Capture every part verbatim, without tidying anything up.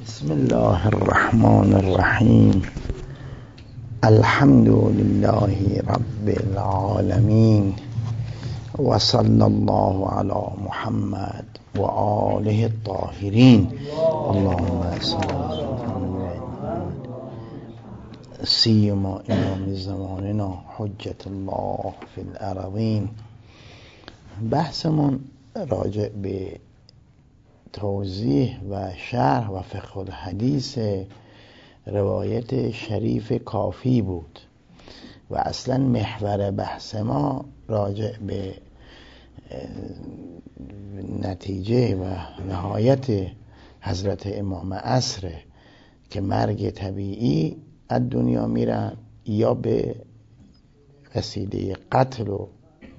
بسم الله الرحمن الرحیم. الحمد لله رب العالمین و صلی الله علی محمد و آله الطاهرین. اللهم صل علی محمد سیما امام زماننا حجت الله فی الارضین. بحثمون راجع به توضیح و شرح و فقه الحدیث روایت شریف کافی بود و اصلا محور بحث ما راجع به نتیجه و نهایت حضرت امام عصر که مرگ طبیعی از دنیا میرن یا به وسیله قتل و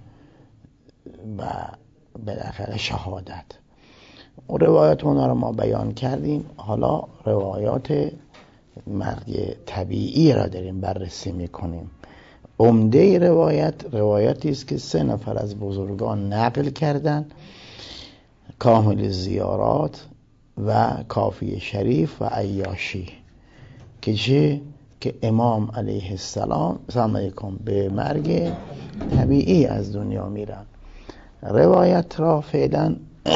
بالاخره شهادت. اون روایات اونا رو ما بیان کردیم. حالا روایات مرگ طبیعی را داریم بررسی میکنیم. عمده روایت روایتی است که سه نفر از بزرگان نقل کردن: کامل زیارات و کافی شریف و عیاشی، که چه که امام علیه السلام سلام علیکم به مرگ طبیعی از دنیا میرن. روایت را فعلا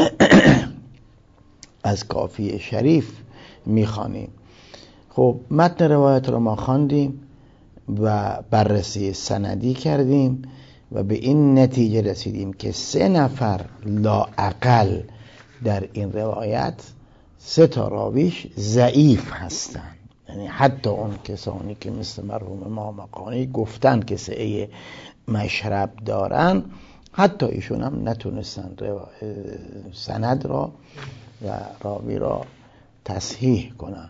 از کافی شریف میخوانیم. خب متن روایت رو ما خواندیم و بررسی سندی کردیم و به این نتیجه رسیدیم که سه نفر لااقل در این روایت سه تا راویش ضعیف هستند. یعنی حتی اون کسانی که مثل مرحوم مامقانی گفتن که سعی مشرب دارن، حتی ایشون هم نتونستن سند را و راوی را تصحیح کنن.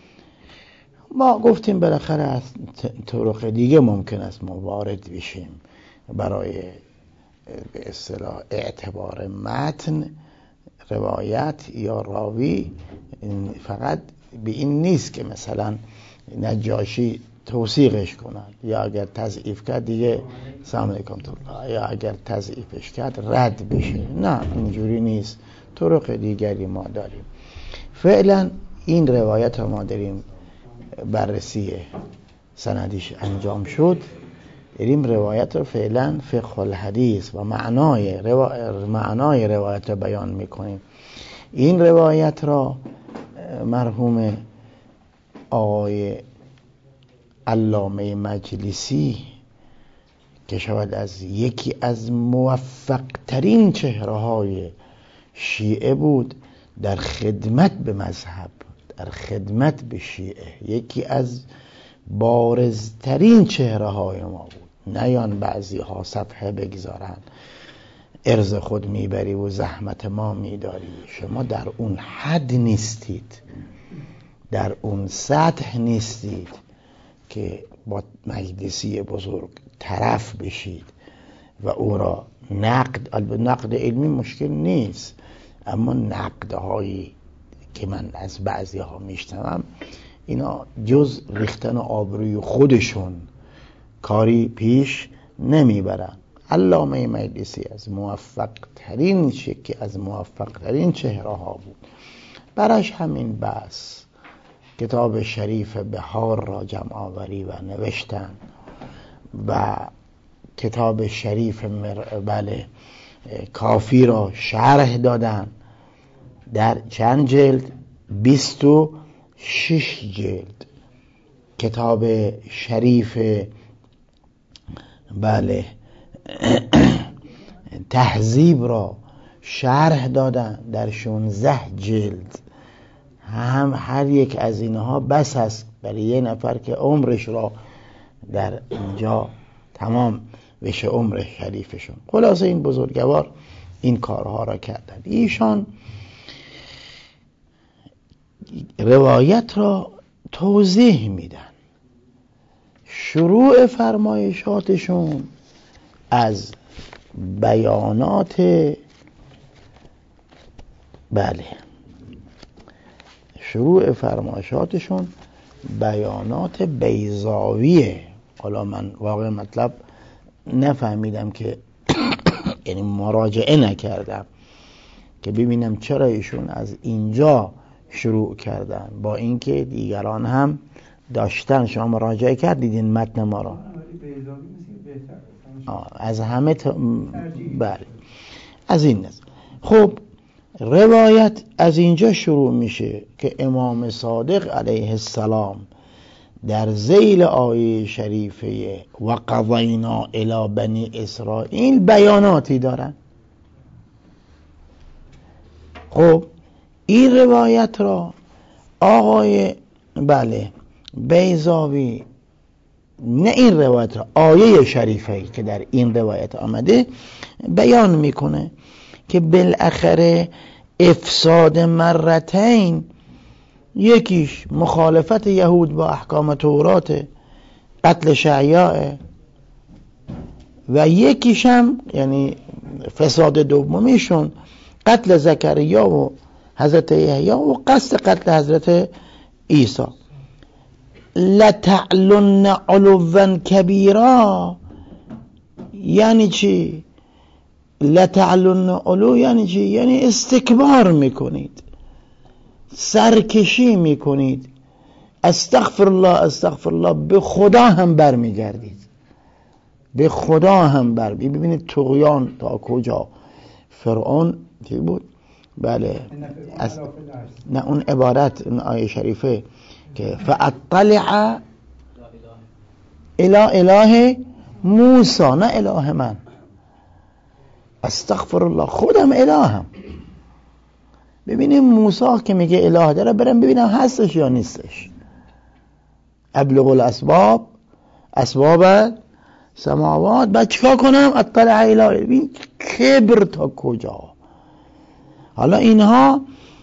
ما گفتیم بالاخره از طرق دیگه ممکن است ما وارد بشیم برای به اصطلاح اعتبار متن روایت یا راوی. فقط به این نیست که مثلا نجاشی توثیقش کنن یا اگر تضعیف کرد دیگه سلام علیکم یا اگر تضعیفش کرد رد بشه. نه، اینجوری نیست. طرق دیگری ما داریم. فعلا این روایت رو ما داریم بررسی سندیش انجام شد، داریم روایت رو فعلا فقه الحدیث و معنای روا... معنای روایت رو بیان میکنیم. این روایت را مرحوم آقای علامه مجلسی که شاید از یکی از موفق ترین چهره های شیعه بود در خدمت به مذهب، در خدمت به شیعه، یکی از بارزترین چهره های ما بود. نیان بعضی ها صفحه بگذارن ارز خود میبری و زحمت ما میداری. شما در اون حد نیستید، در اون سطح نیستید که با مجلسی بزرگ طرف بشید و او را نقد، البته نقد علمی مشکل نیست، اما نقدهایی که من از بعضی ها میشنوم اینا جز ریختن آبروی خودشون کاری پیش نمیبرن. علامه مجلسی از موفق ترین که از موفق ترین چهره ها بود. براش همین بس کتاب شریف بهار را جمع آوری و نوشتن و کتاب شریف مر... بله کافی را شرح دادن در چند جلد؟ بیست و شش جلد. کتاب شریف بله تهذیب را شرح دادن در شانزده جلد. هم هر یک از اینها بس است برای یه نفر که عمرش را در اینجا تمام بشه، عمر شریفشون. خلاصه این بزرگوار این کارها را کردن. ایشان روایت را توضیح میدن. شروع فرمایشاتشون از بیانات بله شروع فرمایشاتشون بیانات بیضاویه. حالا من واقعا مطلب نفهمیدم که یعنی مراجعه نکردم که ببینم چرا ایشون از اینجا شروع کردن، با اینکه دیگران هم داشتن. شما مراجعه کردید این متن ما را از همه تا... بله از این نظر. خب روایت از اینجا شروع میشه که امام صادق علیه السلام در ذیل آیه شریفه و قضینا الی بنی اسرائیل بیاناتی دارن. خب این روایت را آقای بله بیضاوی، نه این روایت را، آیه شریفه که در این روایت آمده بیان میکنه که بالاخره افساد مرتين، یکیش مخالفت یهود با احکام تورات، قتل شعیاء، و یکیش هم یعنی فساد دومیشون قتل زکریا و حضرت یحیی و قصد قتل حضرت عیسی. لتعلن علوا کبیرا یعنی چی؟ لتعلن علو یعنی چی؟ یعنی استکبار میکنید، سرکشی میکنید، استغفر الله استغفر الله، به خدا هم برمیگردید، به خدا هم بر. ببینید طغیان تا کجا. فرعون چی بود؟ بله از... نه اون عبارت اون آیه شریفه که فاطلع الی اله موسی، نه اله من، استغفر الله، خودم الهم. ببینیم موسی که میگه اله داره، برم ببینم هستش یا نیستش. ابلغ الاسباب اسباب سماوات، بعد چیکار کنم؟ اطلع الی، ببین کبر تا کجا. حالا اینها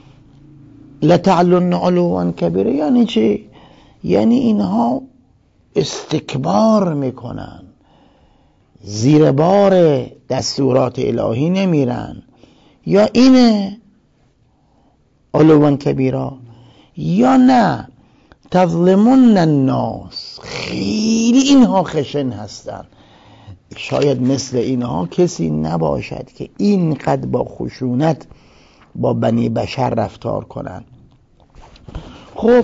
لتعلن علوا کبیره یعنی چی؟ یعنی اینها استکبار میکنن، زیر بار دستورات الهی نمیرن، یا اینه علوا کبیرا، یا نه تظلمون الناس، خیلی اینها خشن هستن. شاید مثل اینها کسی نباشد که اینقدر با خشونت با بنی بشر رفتار کنن. خب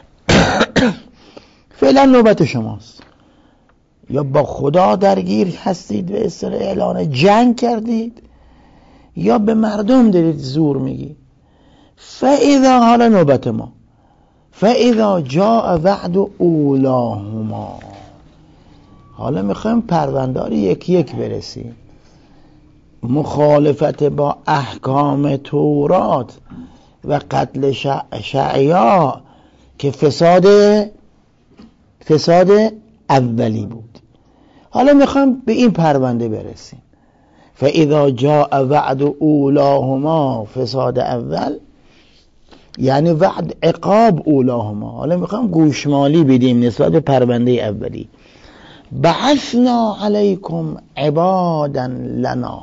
فعلا نوبت شماست، یا با خدا درگیر هستید به اصطلاح اعلان جنگ کردید، یا به مردم دارید زور میگی. فاذا، حالا نوبت ما، فاذا جاء وعد اولاهما، حالا میخوایم پرونداری یکی یک برسیم. مخالفت با احکام تورات و قتل شعیاء که فساد فساد اولی بود. حالا میخوایم به این پرونده برسیم. فاذا جاء وعد اولاهما، فساد اول یعنی وعد عقاب اولاهما. حالا میخوایم گوشمالی بدیم نسبت به پرونده اولی. بعثنا علیکم عبادا لنا،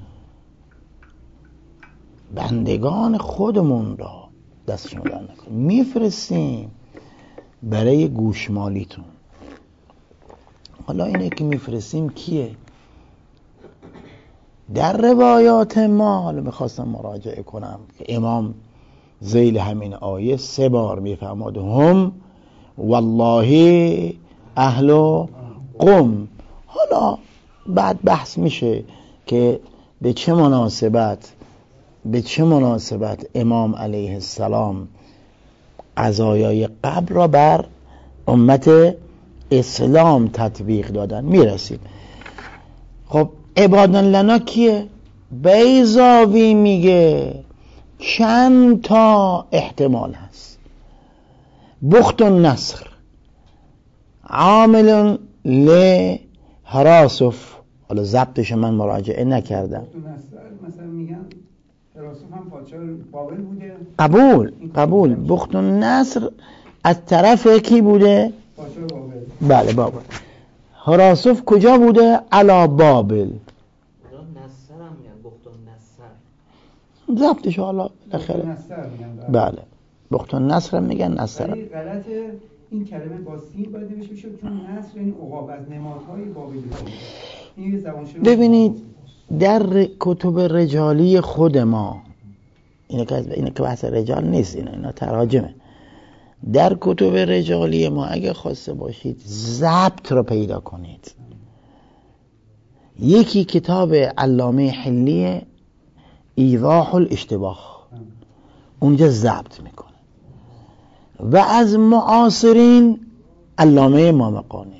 بندگان خودمون را دستشون در نکن میفرستیم برای گوشمالیتون. حالا اینه که میفرستیم کیه؟ در روایات ما، حالا میخواستم مراجعه کنم که امام ذیل همین آیه سه بار میفرماد هم والله اهل قم. حالا بعد بحث میشه که به چه مناسبت به چه مناسبت امام علیه السلام قضایای قبل را بر امت اسلام تطبیق دادن. میرسیم. خب عبادن لنا کیه؟ بیضاوی میگه چند تا احتمال هست. بخت النصر، عامل لحراسف، حالا ضبطش من مراجعه نکردم. مثلا میگن هراسف هم پادشاه بابل بوده. قبول قبول. بخت النصر از طرف کی بوده؟ پادشاه بابل. بله بابل. هراسف کجا بوده؟ علا بابل. نصر هم میگن بخت النصر. ضبطش حالا بالاخره. نصر میگن. بله. بخت النصر هم میگن نصر. ولی غلط این کلمه با سین باید نوشته بشه، چون نصر یعنی عقاب، از نمادهای بابلی. این زبان شناسی. ببینید در کتب رجالی خود ما اینا که اینا که بحث رجال نیست، اینا اینا تراجمه. در کتب رجالی ما اگه خواسته باشید ضبط رو پیدا کنید. یکی کتاب علامه حلی ایضاح الاشتباه، اونجا ضبط میکنه. و از معاصرین علامه مامقانیه.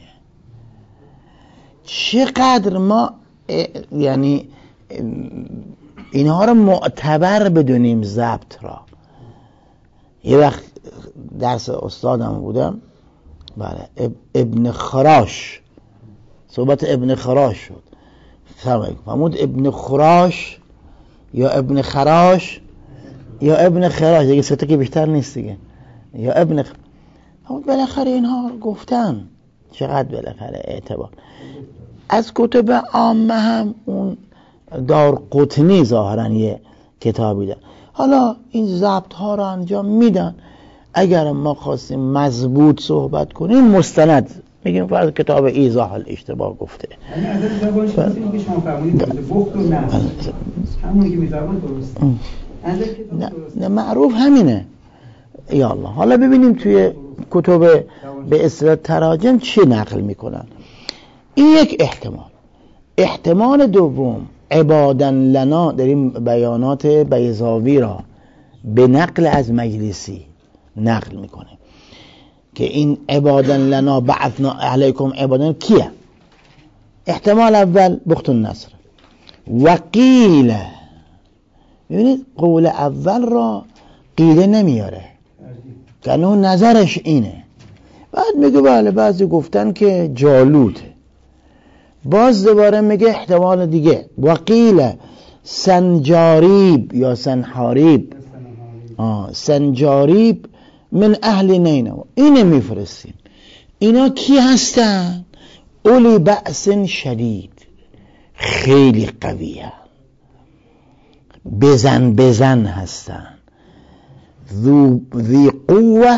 چقدر ما یعنی اینها رو معتبر بدونیم ضبط را. یه وقت درس استادم بودم، بله، ابن خراش، صحبت ابن خراش شد، فرمود ابن خراش یا ابن خراش یا ابن خراش، دیگه سه تا که بیشتر نیست دیگه، یا ابن خ... بالاخره اینها گفتن، چقدر بالاخره اعتبار. از کتب عامه هم اون دار قطنی ظاهرا یه کتابی دارن. حالا این ضبط ها رو انجام میدن. اگر ما خواستیم مضبوط صحبت کنیم مستند میگیم فرض کتاب ایضاح الاشتباه گفته. یعنی از زبانش میگیم که شما فرمودید بخت و نصر همونی که میذارن درسته. نه, نه معروف همینه. یا الله. حالا ببینیم توی کتب به اصطلاح تراجم چی نقل میکنن. این یک احتمال. احتمال دوم، عبادن لنا، داریم بیانات بیضاوی را به نقل از مجلسی نقل میکنه که این عبادن لنا بعثنا علیکم عبادن کیه؟ احتمال اول بخت النصر. وقیل، ببینید قول اول را قیله نمیاره که نه نظرش اینه. بعد میگه بله بعضی گفتن که جالوته، باز دوباره میگه احتمال دیگه وقیل سنجاریب یا سنحاریب، آه سنجاریب من اهل نینوا، اینه میفرستیم. اینا کی هستن؟ اولی بأس شدید، خیلی قویه، بزن بزن هستن، ذو ذی قوه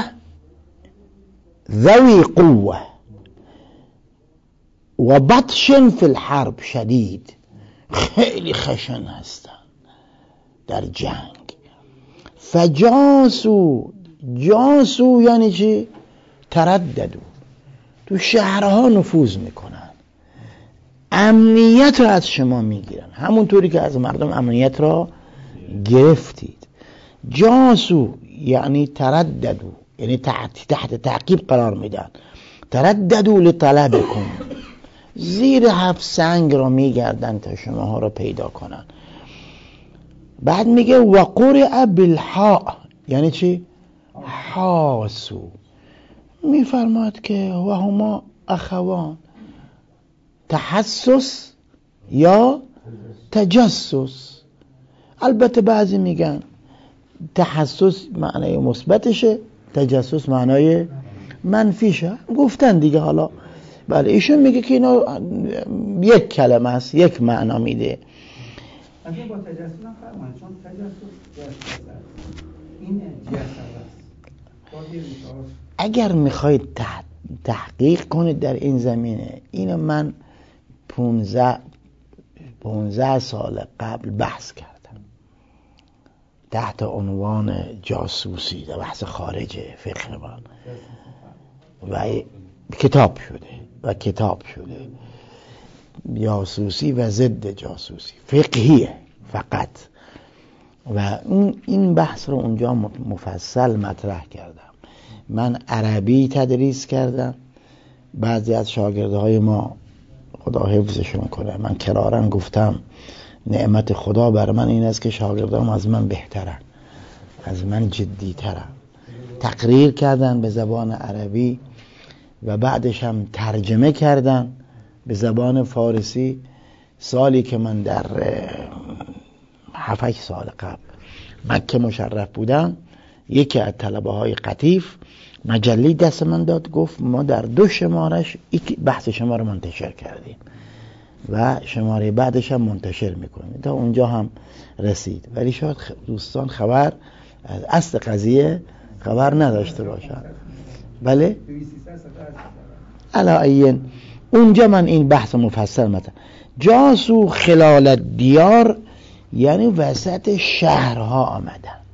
ذوی قوه و بطشن فی الحرب شدید، خیلی خشن هستن در جنگ. فجاسو، جاسو یعنی چی؟ ترددو، تو شهرها نفوذ میکنن، امنیت رو از شما میگیرن، همونطوری که از مردم امنیت را گرفتید. جاسو یعنی ترددو، یعنی تحت, تحت تعقیب قرار میدن. ترددو لطلبکم، زیر هفت سنگ را میگردن تا شماها را پیدا کنن. بعد میگه و قرئ بالحاء، یعنی چی؟ حاسو، میفرماد که و هما اخوان، تحسس یا تجسس. البته بعضی میگن تحسس معنای مثبتشه، تجسس معنای منفیشه، گفتن دیگه. حالا بله ایشون میگه که اینا یک کلمه است، یک معنا میده. اگه با تجسس هم فرمایید، چون تجسس جسد این جسد است. اگر میخواید تحقیق کنید در این زمینه، اینو من پونزده پونزده سال قبل بحث کردم تحت عنوان جاسوسی، در بحث خارج فقه من، و کتاب شده و کتاب شده جاسوسی و ضد جاسوسی فقهیه فقط. و اون این بحث رو اونجا مفصل مطرح کردم. من عربی تدریس کردم، بعضی از شاگردهای ما خدا حفظشون کنه، من کرارن گفتم نعمت خدا بر من این است که شاگردام از من بهترن، از من جدیترن. تقریر کردن به زبان عربی و بعدش هم ترجمه کردن به زبان فارسی. سالی که من در هفت سال قبل مکه مشرف بودم، یکی از طلبه های قطیف مجله دست من داد، گفت ما در دو شمارش بحث شما رو منتشر کردیم و شماره بعدش هم منتشر میکنیم. تا اونجا هم رسید، ولی شاید دوستان خبر از اصل قضیه خبر نداشته باشن. بله علایین اونجا من این بحث مفصل مطرح. جاسو خلال دیار یعنی وسط شهرها آمدن.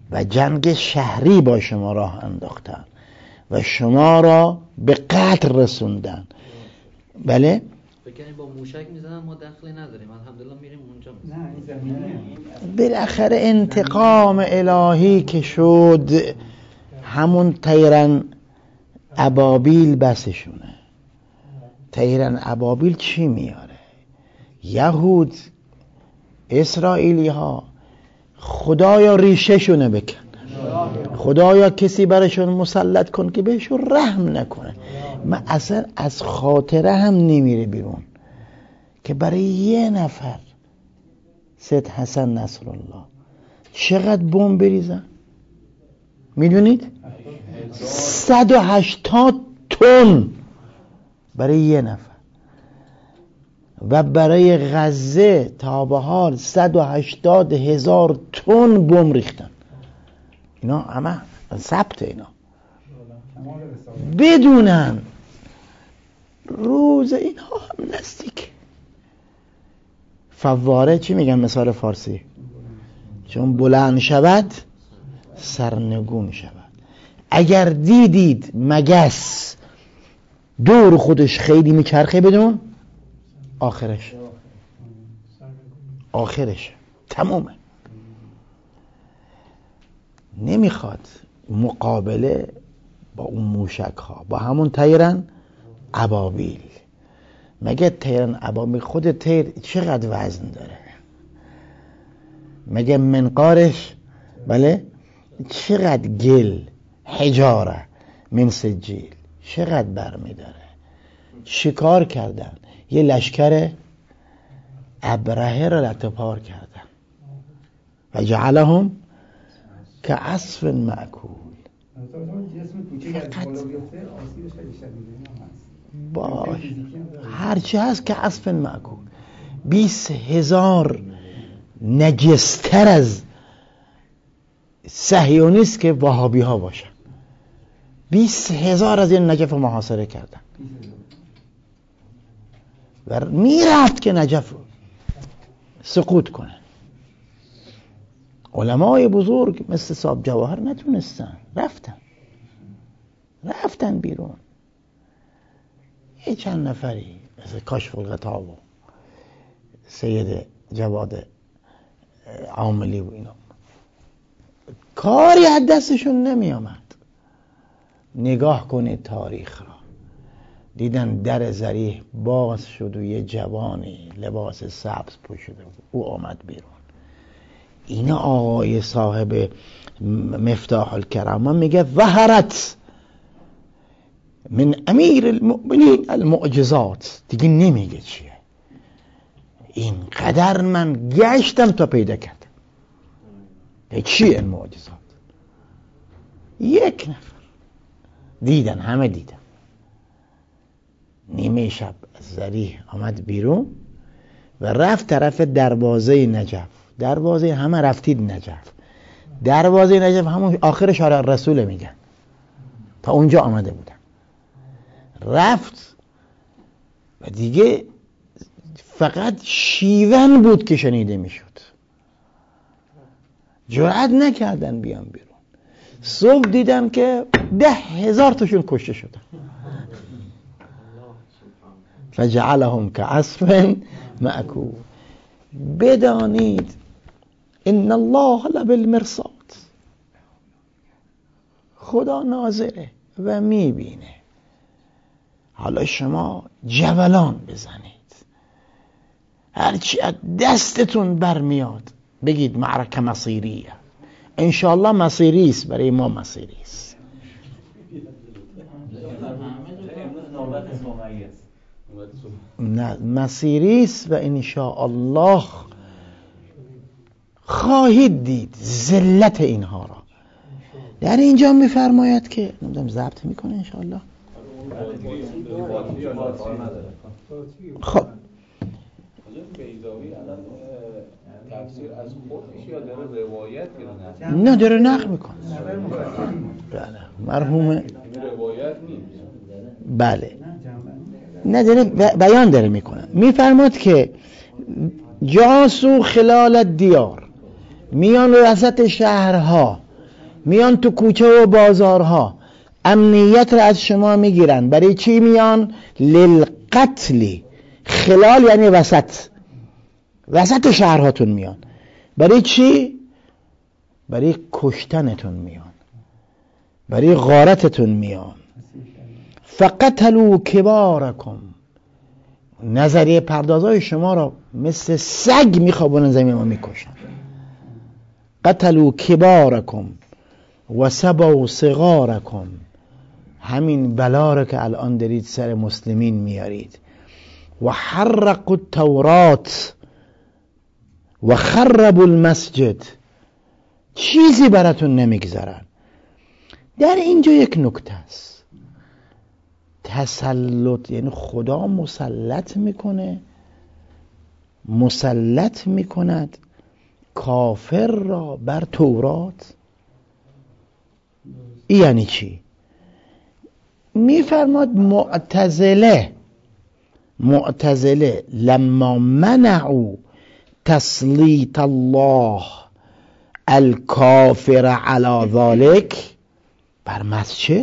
و جنگ شهری با شما راه انداختن و شما را به قتل رسوندن. بله بکنیم با موشک میزنن ما دخلی نداریم، الحمدلله میریم اونجا میزنن. نه این زمینه بالاخره انتقام الهی که شد همون طیرن ابابیل بسشونه. طیرن ابابیل چی میاره؟ یهود اسرائیلی ها خدایا ریشه شونه بکن، خدایا کسی برشون مسلط کن که بهشون رحم نکنه. من اصلا از خاطره هم نمیره بیرون که برای یه نفر سید حسن نصرالله چقدر بمب بریزن. میدونید؟ صد و هشتاد تن برای یه نفر. و برای غزه تا به حال صد و هشتاد هزار تن بمب ریختن. اینا همه ثبت، اینا بدونن روز اینها هم نزدیک. فواره چی میگن مثال فارسی؟ چون بلند شود سرنگون شود. اگر دیدید مگس دور خودش خیلی میچرخه بدون آخرش آخرش تمومه. نمیخواد مقابله با اون موشک ها، با همون طیرن ابابیل. مگه طیرن ابابیل خود طیر چقدر وزن داره؟ مگه منقارش بله چقدر گل حجاره من سجیل چقدر برمی داره؟ شکار کردن، یه لشکر ابرهه را لطپار کردن و جعلهم که عصف مأکول. باش هرچی هست که عصف مأکول. بیست هزار نجستر از صهیونیست که وهابی ها باشن، بیست هزار از این نجف محاصره کردن و میرفت که نجف سقوط کنه. علمای بزرگ مثل صاحب جواهر نتونستن، رفتن رفتن بیرون. یه چند نفری مثل کاشف الغطا و سید جواد عاملی و اینا کاری از دستشون نمی آمد. نگاه کنید تاریخ را، دیدن در ذریح باز شد و یه جوانی لباس سبز پوشیده او آمد بیرون. اینا آقای صاحب مفتاح الکرامه میگه ظهرت من امیر المؤمنین المعجزات. دیگه نمیگه چیه. اینقدر من گشتم تا پیدا کردم چیه این معجزات. یک نفر دیدن، همه دیدن. نیمه شب از ذریح آمد بیرون و رفت طرف دروازه نجف. دروازه همه رفتید نجف. دروازه نجف همون آخر شارع رسول میگن، تا اونجا آمده بودن. رفت و دیگه فقط شیون بود که شنیده میشد. جرأت نکردن بیان بیرون. صبح دیدن که ده هزار تاشون کشته شدن. فجعلهم كعصف مأکول. بدانید ان الله لبالمرصاد، خدا ناظره و میبینه. حالا شما جولان بزنید، هرچی از دستتون برمیاد بگید معرکه مصیریه. انشاءالله مصیری است، برای ما مصیری است. نه مصیری است و انشاءالله خواهید دید ذلت اینها را. در اینجا میفرماید که نمیدونم ضبط میکنه انشاءالله. خب تفسیر از خودش یا داره روایت یا نه؟ داره نقل میکنه. بله مرحوم روایت نیست. بله نه داره بیان داره میکنه. میفرماد که جاسو خلال دیار، میان وسط شهرها میان تو کوچه و بازارها، امنیت رو از شما میگیرن. برای چی میان؟ للقتل. خلال یعنی وسط، وسط شهرهاتون میان. برای چی؟ برای کشتنتون میان، برای غارتتون میان. فقتلوا کبارکم، نظریه پردازای شما را مثل سگ میخوابونن زمین و میکشن. قتلوا کبارکم و سبوا صغارکم، همین بلا را که الان دارید سر مسلمین میارید. و حرقوا التورات و خربوا المسجد، چیزی براتون نمیگذارن. در اینجا یک نکته است، تسلط یعنی خدا مسلط میکنه، مسلط میکند کافر را بر تورات. این یعنی چی؟ میفرماد معتزله معتزله لما منعوا تسلیط الله الکافر علی ذلک، بر مسجد،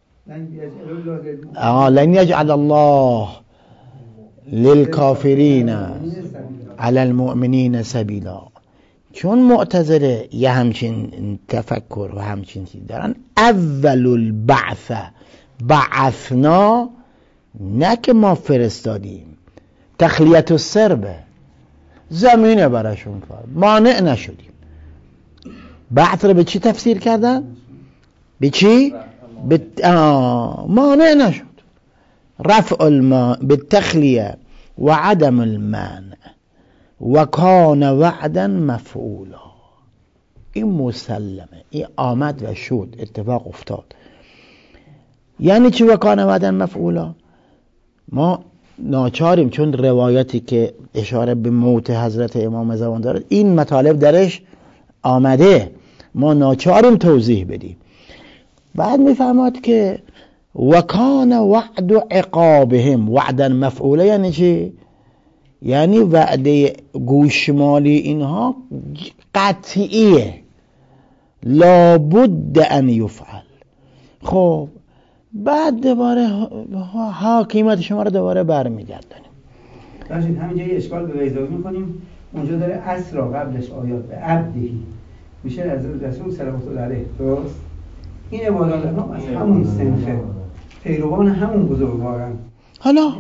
لن یجعل الله للکافرین علی المؤمنین سبیلا. چون معتزله یه همچین تفکر و همچین چیز دارن، اول البعث بعثنا، نه که ما فرستادیم، تخلیت السربه، زمینه براشون کار، مانع نشدیم. بعث رو به چی تفسیر کردن؟ به چی؟ به مانع نشد. رفع الماء بالتخلیه و عدم المانع و کان وعدا مفعولا. این مسلمه، این آمد و شد، اتفاق افتاد. یعنی چی و کان وعدا مفعولا؟ ما ناچاریم، چون روایتی که اشاره به موت حضرت امام زمان داره این مطالب درش آمده، ما ناچاریم توضیح بدیم. بعد میفهمد که وکان وعد عقابهم وعدا مفعولا. یعنی چی؟ یعنی وعده گوشمالی اینها قطعیه، لابد ان یفعل. خب بعد دوباره حاکمیت شما رو دوباره برمیگردانیم. داشتید همینجا یه اشکال به بیضاوی میکنیم. اونجا داره اسرا قبلش آیات به عبدهی میشه از رسول صلوات الله علیه، درست؟ این عبادات هم از همون صنفه، پیروان همون بزرگوارن. حالا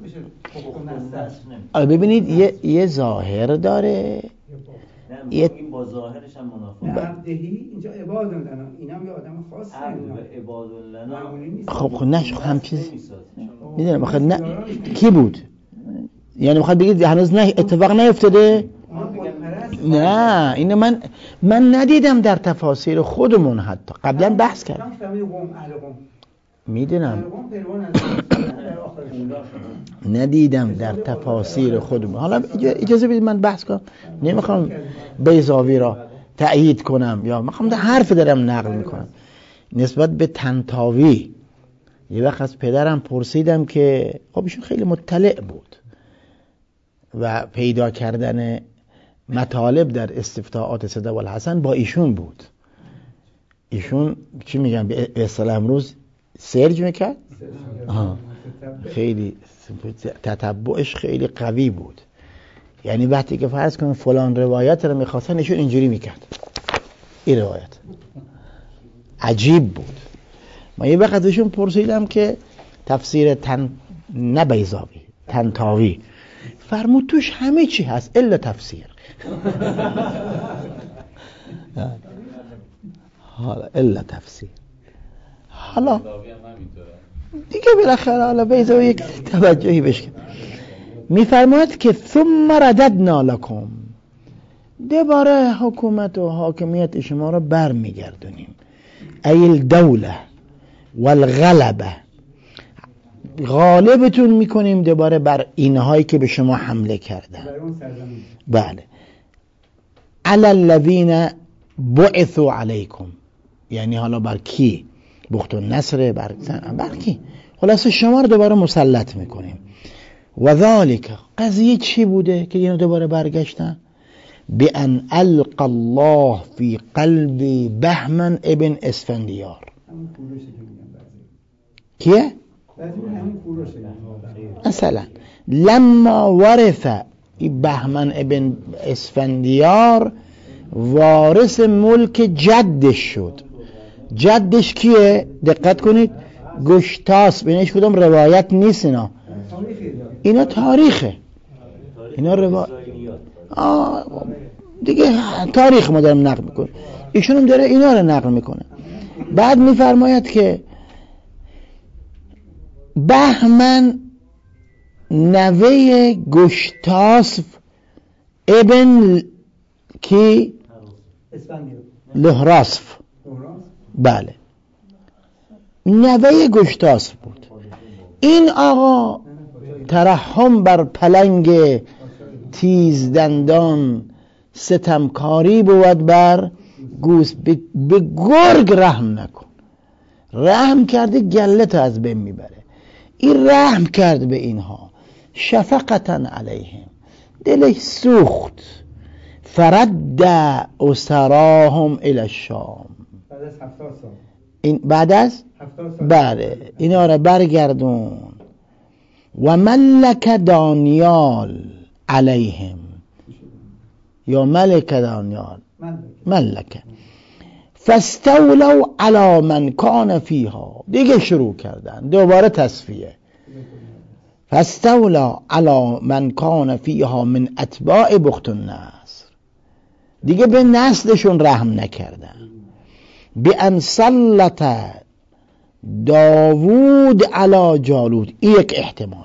ببینید یه یه ظاهر داره، یه این با ظاهرش هم منافقه. عبدهی اینجا عباد لنا، اینم یه آدم خاصه. عباد لنا خب خب نش هم چیز میدونم بخاطر نه کی بود؟ یعنی میخواد بگید هنوز نه اتفاق نیفتاده؟ نه اینو من من ندیدم در تفاسیر خودمون، حتی قبلا بحث کردم. میدونم ندیدم در تفاسیر خودمون. حالا اجازه بدید من بحث کنم، نمیخوام بیضاوی را تأیید کنم یا میخوام در حرف دارم نقل میکنم. نسبت به طنطاوی یه وقت از پدرم پرسیدم که خب ایشون خیلی مطلع بود و پیدا کردن مطالب در استفتاءات صدق والحسن با ایشون بود. ایشون چی میگن به اصطلاح امروز سرج میکرد، خیلی تتبعش خیلی قوی بود. یعنی وقتی که فرض کنم فلان روایت رو میخواستن ایشون اینجوری میکرد، این روایت عجیب بود. ما یه وقت ازشون پرسیدم که تفسیر تن نه بیضاوی، طنطاوی، فرمود توش همه چی هست الا تفسیر. حالا الا تفسیر. حالا دیگه بالاخره حالا بیضاوی یک توجهی بشه. میفرماید که ثم رددنا لکم، دوباره حکومت و حاکمیت شما را بر میگردونیم. ایل دوله والغلبه، غالبتون میکنیم دوباره بر اینهایی که به شما حمله کردن. بله. علی الذین بعثوا علیکم، یعنی حالا بر کی؟ بخت النصر، بر بر کی؟ خلاصه شما رو دوباره مسلط میکنیم. و ذالک، قضیه چی بوده که اینو دوباره برگشتن؟ بأن ألقى الله في قلب بهمن ابن اسفندیار. کیه؟ مثلا لما ورث بهمن ابن اسفندیار وارث ملک جدش شد. جدش کیه؟ دقت کنید، گشتاس. بینش کدام روایت نیست، اینا اینا تاریخه، اینا روایت آه دیگه تاریخ ما دارم نقل میکنه، ایشون هم داره اینا رو نقل میکنه. بعد میفرماید که بهمن نوه گشتاسف ابن کی لهراسف، بله نوه گشتاسف بود. این آقا ترحم بر پلنگ تیز دندان، ستمکاری بود بر گوس. به گرگ رحم نکن. رحم کرده گلت از بین میبره. این رحم کرد به اینها، شفقتا علیهم، دلش سوخت. فرد اسراهم الی الشام، بعد از هفتاد سال این بعد از بله اینا را برگردون. و ملک دانیال علیهم، یا ملک دانیال ملک فاستولوا علی من کان فیها. دیگه شروع کردن دوباره تصفیه. فاستولا علی من کان فیها من اتباع بخت النصر. دیگه به نسلشون رحم نکردن. بأن سلط داوود علی جالوت. این یک احتماله،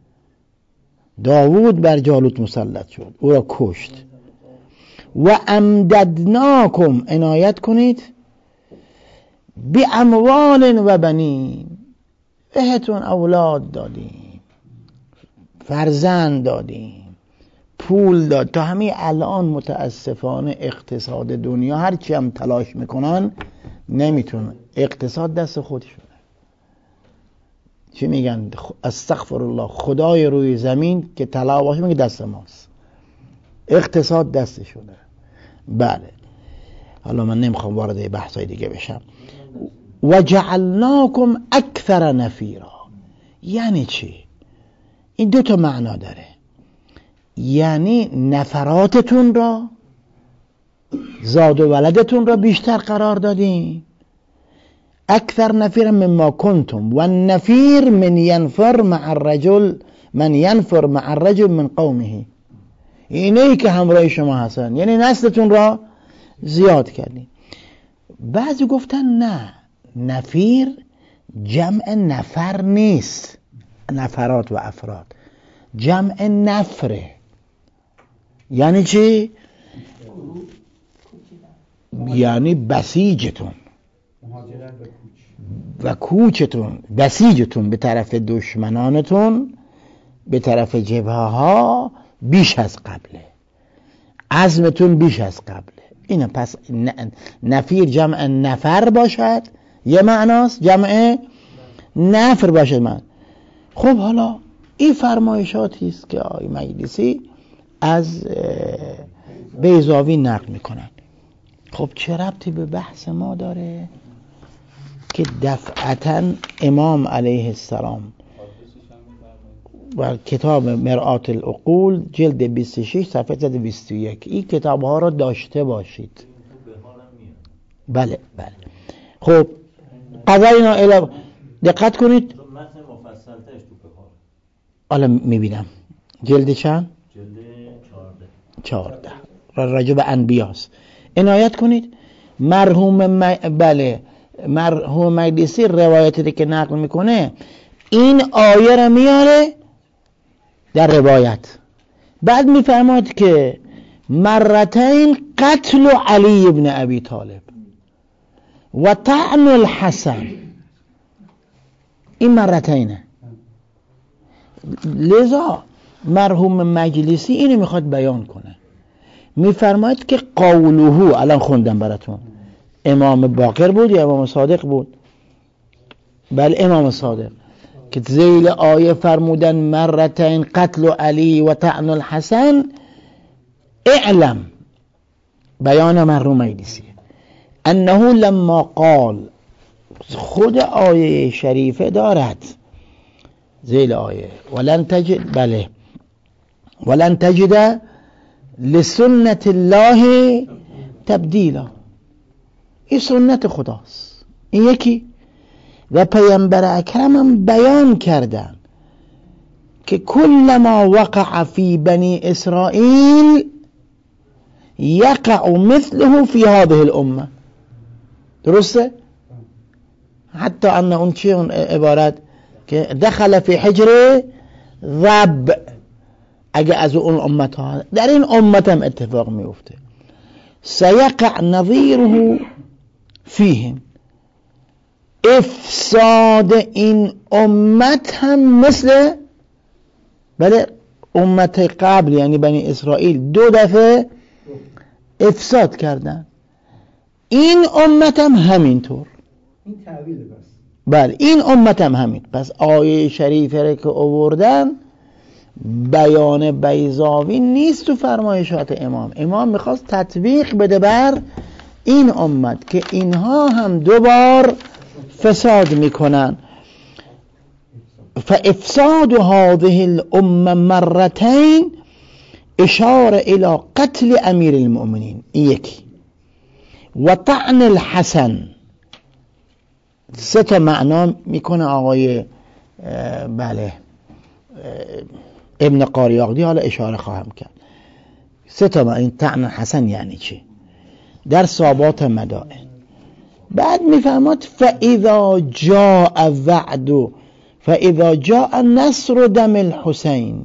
داوود بر جالوت مسلط شد، او را کشت. و امددناکم، عنایت کنید، بی اموال و بنین، بهتون اولاد دادیم، فرزند دادیم، پول داد. تا همین الان متاسفانه اقتصاد دنیا هرچی هم تلاش میکنن نمیتونن، اقتصاد دست خودشونه. چی میگن؟ استغفر الله، خدای روی زمین که طلا باشه میگه دست ماست، اقتصاد دستشونه. بله حالا من نمیخوام وارد بحثای دیگه بشم. و جعلناکم اکثر نفیرا. یعنی چی؟ این دو تا معنا داره. یعنی نفراتتون را، زاد و ولدتون را بیشتر قرار دادیم. اکثر نفیر مما کنتم. و النفیر من ینفر مع الرجل، من ینفر مع الرجل من قومه. اینه که همراه شما هستن، یعنی نسلتون را زیاد کردیم. بعضی گفتن نه، نفیر جمع نفر نیست، نفرات و افراد، جمع نفره. یعنی چی؟ یعنی بسیجتون و کوچتون، بسیجتون به طرف دشمنانتون، به طرف جبهه ها بیش از قبله، عزمتون بیش از قبله. اینه. پس نفیر جمع نفر باشد یه معناست، جمع نفر باشد من. خب حالا این فرمایشاتی است که آقای مجلسی از بیضاوی نقل میکنن. خب چه ربطی به بحث ما داره که دفعتا امام علیه السلام و کتاب مرآت العقول جلد بیست و شش صفحه صد و بیست و یک این کتاب ها را داشته باشید. بله بله. خب قضاینا الی، دقت کنید. حالا میبینم جلد چند؟ جلد چهارده راجع به انبیاست. عنایت کنید. مرحوم م... بله مرحوم مجلسی روایتی که نقل میکنه این آیه را میاره در روایت، بعد میفرماید که مرتين قتل علی ابن ابی طالب و طعن الحسن. این مرتینه. لذا مرحوم مجلسی اینو میخواد بیان کنه. میفرماید که قوله، الان خوندم براتون، امام باقر بود یا امام صادق بود؟ بله امام صادق، که ذیل آیه فرمودن مرتين قتل علی و طعن الحسن. اعلم، بیان مرحوم مجلسی انه لما قال، خود آیه شریفه دارد ذیل آیه ولن تجد، بله ولن تجد لسنت الله تبدیلا، این سنت خداست. این یکی. و پیامبر اکرم هم بیان کردن که کل ما وقع فی بنی اسرائیل یقع مثله فی هذه الامه. درسته؟ حتی ان اون چی اون عبارت که دخل فی حجر ذب، اگه از اون امت ها در این امت هم اتفاق میفته. سیقع نظیره فیهم، افساد این امت هم مثل بله امت قبل یعنی بنی اسرائیل دو دفعه افساد کردن، این امت هم همینطور. این تعبیر بس. بله این امت هم همین. پس آیه شریفه را که آوردن بیان بیضاوی نیست تو فرمایشات امام. امام میخواست تطبیق بده بر این امت که اینها هم دوبار فساد میکنن. فافساد هذه الامه مرتين اشاره الى قتل امیر المؤمنین، یکی، و طعن الحسن. سه تا معنا میکنه آقای بله ابن قاریاقدی، حالا اشاره خواهم کرد. سه تا معنا. این طعن حسن یعنی چی؟ در ثابات مدائن. بعد میفهمد فاذا جاء وعد فاذا جاء نصر دم الحسین،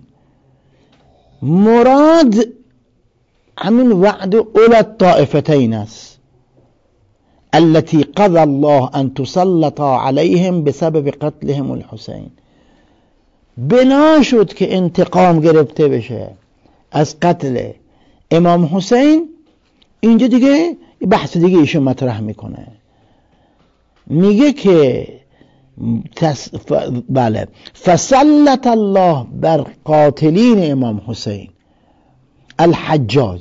مراد همین وعد اول الطائفتین است التي قضى الله ان تسلط عليهم بسبب قتلهم الحسین. بنا شد که انتقام گرفته بشه از قتل امام حسین. اینجا دیگه بحث دیگه ایشون مطرح میکنه، میگه که تس... ف... بله فسلط الله بر قاتلین امام حسین الحجاج،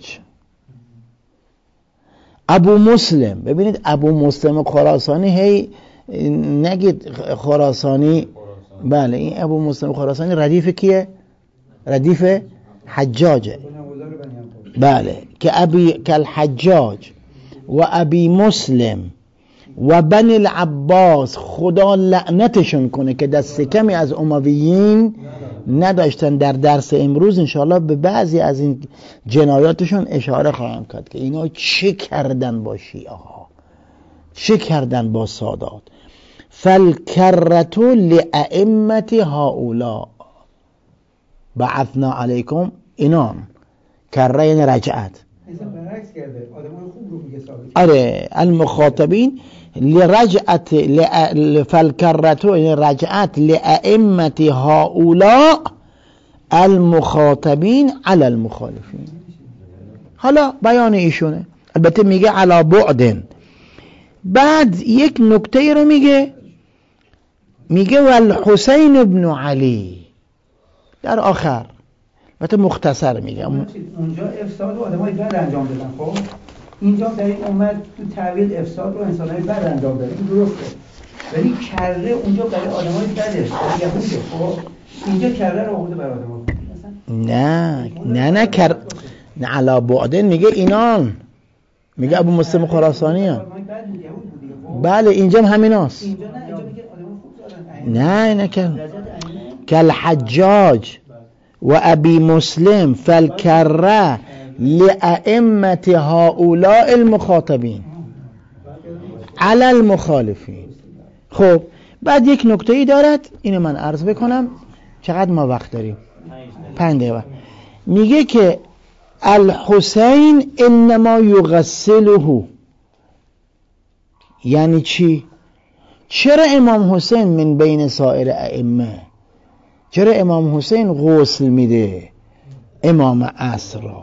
ابو مسلم. ببینید ابو مسلم خراسانی، هی نگید خراسانی، بله این ابو مسلم خراسانی ردیف کیه؟ ردیف حجاجه. بله که ابی که الحجاج و ابی مسلم و بنی العباس خدا لعنتشون کنه که دست کمی از امویین نداشتن. در درس امروز انشاءالله به بعضی از این جنایاتشون اشاره خواهم کرد که اینا چه کردن با شیعه ها، چه کردن با سادات. فالکرة لأئمة هؤلاء بعثنا علیکم، اینان کره یعنی رجعت. آره المخاطبین لرجعت فالکرة یعنی رجعت لأئمة هؤلاء المخاطبین علی المخالفین. حالا بیان ایشونه، البته میگه علی بعدن. بعد یک نکته رو میگه، میگه والحسین ابن علی در آخر، البته مختصر میگه. اونجا افساد رو آدمای بد انجام دادن، خب اینجا در این امت تو تعویل افساد رو انسانای بد انجام دادن، این درسته، ولی کره اونجا برای آدمای بده، برای یهوده. خب اینجا کره رو آورده برای آدمای بد. نه نه نه کر نه علا بعدن میگه اینان، میگه ابو مسلم خراسانی ها. بله اینجا هم همیناست. نه نه که کل حجاج و ابی مسلم فالکره لأئمة هؤلاء المخاطبین علی المخالفین. خب بعد یک نکته ای دارد، اینو من عرض بکنم. چقدر ما وقت داریم؟ پنج دقیقه. میگه که الحسین انما یغسله، یعنی چی؟ چرا امام حسین من بین سایر ائمه، چرا امام حسین غسل میده امام عصر را؟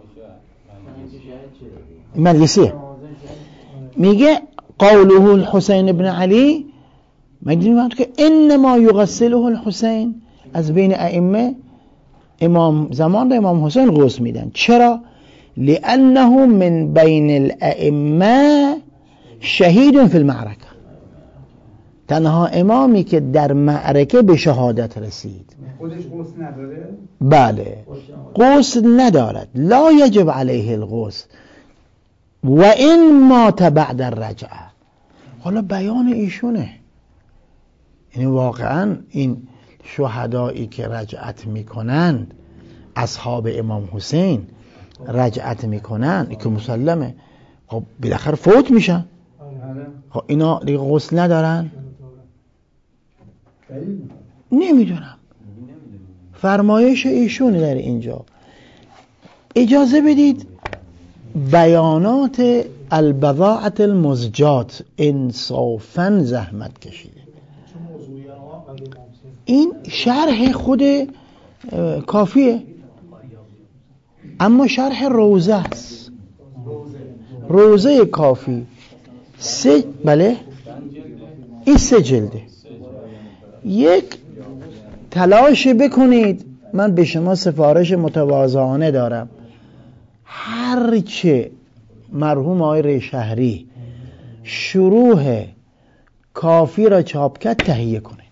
مجلسی میگه قوله الحسین ابن علی، میگه که انما یغسله الحسین، از بین ائمه امام زمان را امام حسین غسل میدن. چرا؟ لأنه من بین الائمه شهید فی المعرکه، تنها امامی که در معرکه به شهادت رسید. خودش غسل نداره؟ بله غسل ندارد، لا یجب علیه الغسل و این مات بعد الرجعه. حالا بیان ایشونه، یعنی واقعا این شهدایی که رجعت میکنند، اصحاب امام حسین رجعت میکنن که مسلمه، خب بالاخره فوت میشن، خب اینا دیگه غسل ندارن؟ نمیدونم، فرمایش ایشونه در اینجا. اجازه بدید بیانات البضاعة المزجات انصافاً زحمت کشیده. این شرح خود کافیه، اما شرح روزه است، روزه کافی سه، بله این سه جلده. یک تلاش بکنید، من به شما سفارش متواضعانه دارم، هرچه مرحوم آقای ریشهری شروح کافی را چاپ کرد تهیه کنید،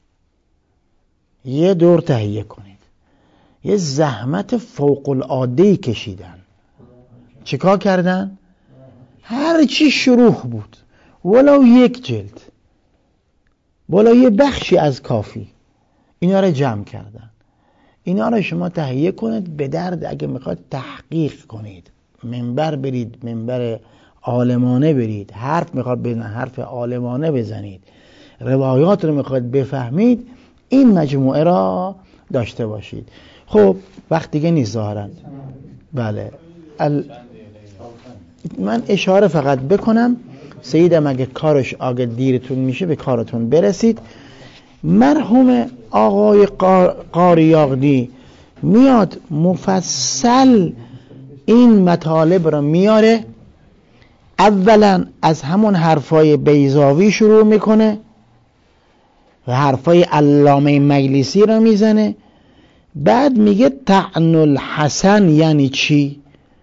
یه دور تهیه کنید. یه زحمت فوق العاده کشیدن. چیکار کردن؟ هر چی شروح بود، ولو یک جلد، ولو یه بخشی از کافی، اینا را جمع کردن. اینا را شما تهیه کنید، به درد اگه میخواد تحقیق کنید، منبر برید، منبر عالمانه برید، حرف میخواد بزنید، حرف عالمانه بزنید، روایات رو میخواد بفهمید، این مجموعه را داشته باشید. خب وقت دیگه نیست ظاهرا. بله ال... من اشاره فقط بکنم، سیدم اگه کارش آگه دیرتون میشه به کارتون برسید. مرحوم آقای قاری یاغدی میاد مفصل این مطالب را میاره. اولا از همون حرفای بیضاوی شروع میکنه و حرفای علامه مجلسی را میزنه. بعد میگه طعن الحسن یعنی چی؟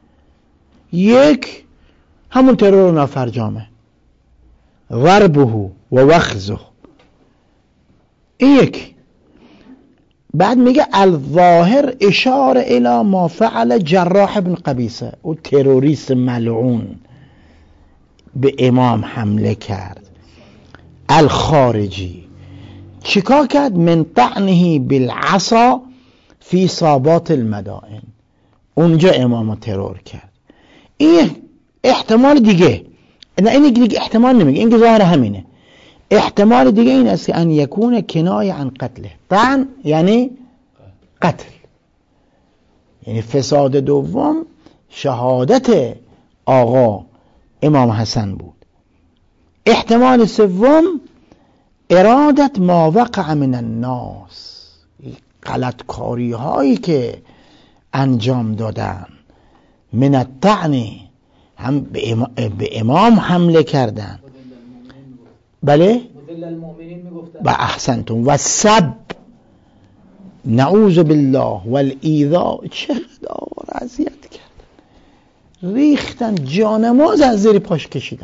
یک، همون ترور نافرجامه، ضربه و وخزه، این یک. بعد میگه الظاهر اشاره الى ما فعل جراح بن قبیسه، او تروریست ملعون به امام حمله کرد. الخارجی چیکار کرد؟ من طعنه بالعصا فی صابات المدائن، اونجا امامو ترور کرد. این احتمال دیگه، نه این دیگه احتمال نمیگه، این که ظاهر همینه. احتمال دیگه این است که ان یکون کنایه عن قتله. طعن یعنی قتل، یعنی فساد دوم شهادت آقا امام حسن بود. احتمال سوم ارادت ما وقع من الناس، غلط کاری هایی که انجام دادن، من الطعن، هم به امام, به امام حمله کردن. بله و احسنتم و سب، نعوذ بالله والایذا، چقدر آقا را اذیت کردن، ریختن، جانماز از زیر پاش کشیدن.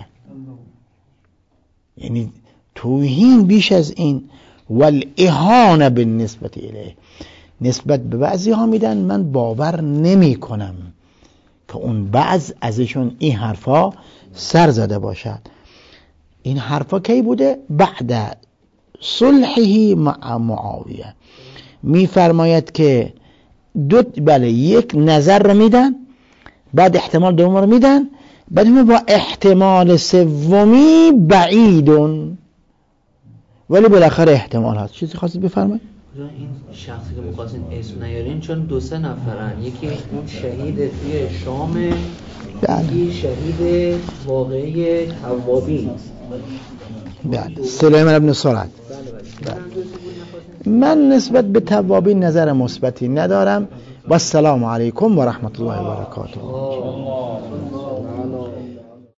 یعنی توهین بیش از این. والاهانه بالنسبت الیه، نسبت به بعضی ها میدن من باور نمی کنم که اون بعض ازشون این حرفا سر زده باشد. این حرفا کی بوده؟ بعد صلحه مع معاویه. میفرماید که دو، بله یک نظر رو میدن، بعد احتمال دوم رو میدن، بعد همه با احتمال سومی بعیدون، ولی بالاخره احتمال هست. چیزی خواستید بفرمایید؟ این شخصی که می‌خواستین اسم نیارین چون دو سه نفرن، یکی اون شهید توی شام، یکی شهید واقعی توابی. بله سلیمان ابن سرعت. من نسبت به توابی نظر مثبتی ندارم. و السلام علیکم و رحمت الله و برکاته.